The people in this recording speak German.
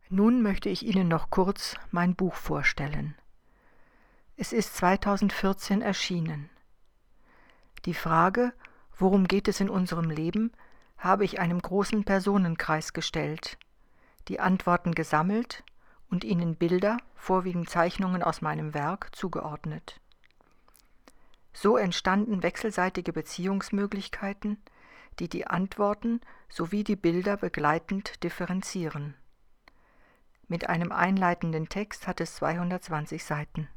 Nun möchte ich Ihnen noch kurz mein Buch vorstellen. Es ist 2014 erschienen. Die Frage, worum geht es in unserem Leben, habe ich einem großen Personenkreis gestellt, die Antworten gesammelt und ihnen Bilder, vorwiegend Zeichnungen aus meinem Werk, zugeordnet. So entstanden wechselseitige Beziehungsmöglichkeiten, die die Antworten sowie die Bilder begleitend differenzieren. Mit einem einleitenden Text hat es 220 Seiten.